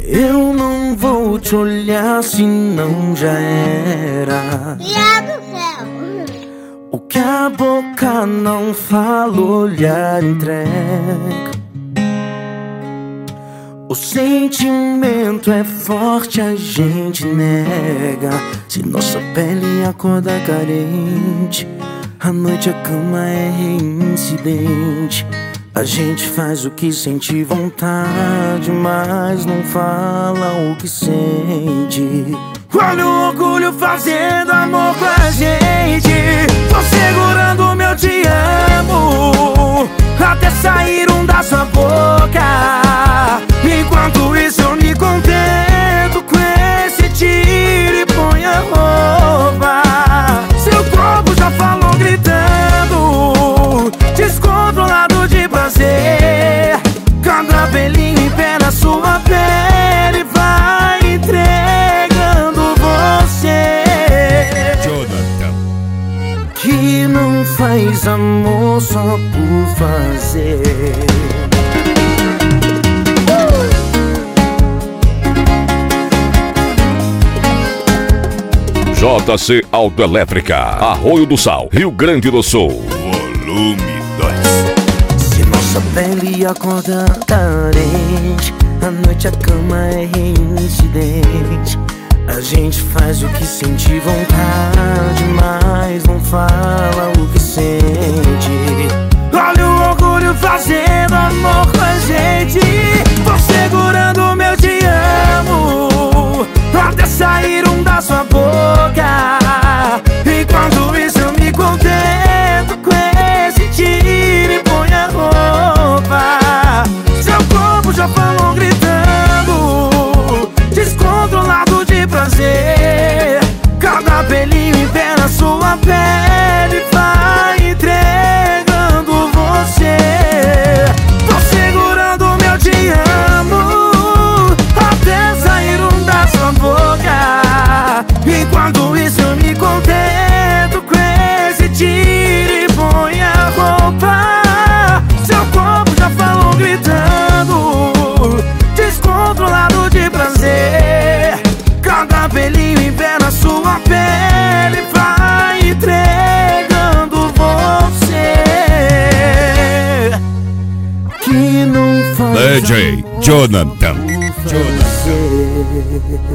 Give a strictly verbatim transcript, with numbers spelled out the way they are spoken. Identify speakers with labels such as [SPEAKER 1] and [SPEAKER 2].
[SPEAKER 1] Eu não vou te olhar senão já era. O que a boca não fala, o olhar entrega. O sentimento é forte, a gente nega. Se nossa pele acorda carente, à noite a cama é reincidente. A gente faz o que sente vontade, mas não fala o que sente. Olha o orgulho fazendo amor com a gente. Tô segurando o meu te amo até sair um da sua boca. Enquanto isso eu me contento com esse tiro e põe a roupa. Seu corpo já falou gritando, descontrolado de prazer. Cada pelinho em pé na sua pele vai entregando você.
[SPEAKER 2] Jonathan,
[SPEAKER 1] que não faz amor só por fazer.
[SPEAKER 3] J C Autoelétrica, Arroio do Sal, Rio Grande do Sul.
[SPEAKER 2] volume dois.
[SPEAKER 1] Se nossa pele acorda carente, à noite a cama é reincidente. A gente faz o que sente vontade, mas não fala o que sente. Olha o orgulho fazendo amor com a gente. Tô segurando o meu te amo até sair um da sua boca. Enquanto isso eu me contento com esse tiro e põe a roupa. Seu corpo já falou gritando, descontrolado de prazer. Cada pelinho em pé na sua pele vai entregando você. Tô segurando o meu te amo até sair um da sua boca. Enquanto isso eu me contento com esse tiro e põe a roupa. Seu corpo já falou gritando, descontrolado de prazer. Cada pelinho em pé na sua pele vai entregando você. Que não faz
[SPEAKER 2] D J Jonathan.
[SPEAKER 1] Jonathan.